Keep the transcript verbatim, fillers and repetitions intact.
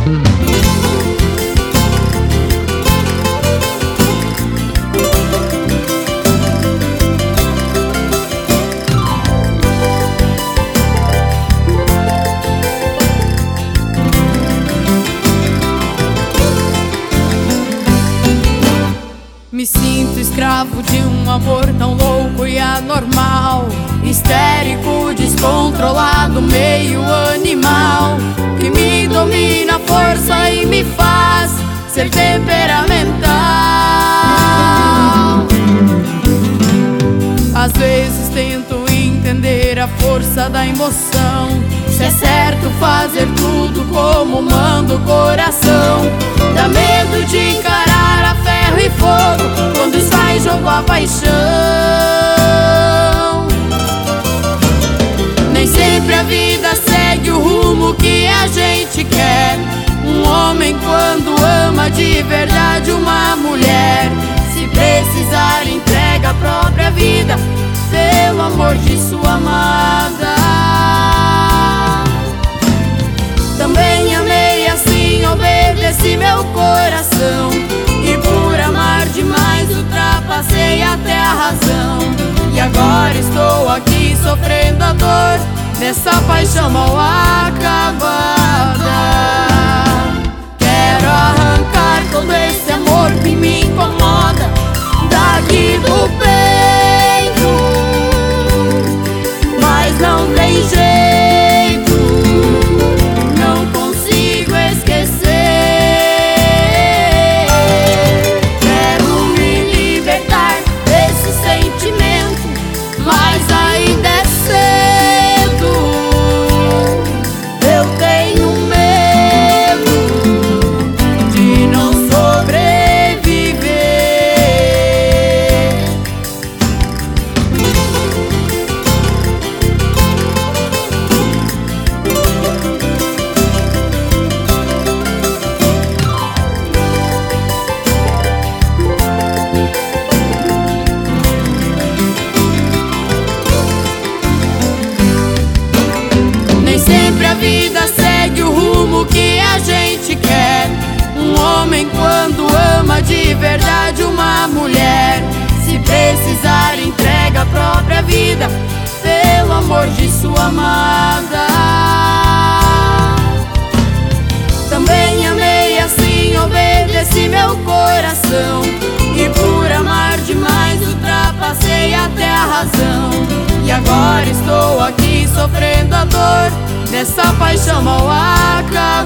Me sinto escravo de um amor tão louco e anormal, histérico, descontrolado, meio animal, que me domina a força e me faz ser temperamental. Às vezes tento entender a força da emoção, se é certo fazer tudo como manda o coração. Dá medo de encarar a ferro e fogo quando está em jogo a paixão. Nem sempre a vida segue o rumo que a gente quer. Um homem quando ama de verdade uma mulher, se precisar entrega a própria vida pelo amor de sua amada. Também amei assim, obedeci meu coração, e por amar demais ultrapassei até a razão. E agora estou aqui sofrendo a dor dessa paixão mal acabada. Quero arrancar todo esse amor que me incomoda daqui do peito, mas não tem jeito, não consigo esquecer. Quero me libertar desse sentimento, mas ainda é cedo. Eu tenho medo de não sobreviver. Nem sempre a vida segue o rumo que a gente quer. Um homem quando ama de verdade uma mulher, se precisar entrega a própria vida pelo amor de sua amada. Também amei assim, obedeci meu coração, e por amar demais ultrapassei até a razão. E agora estou aqui sofrendo a dor dessa paixão mal acabada.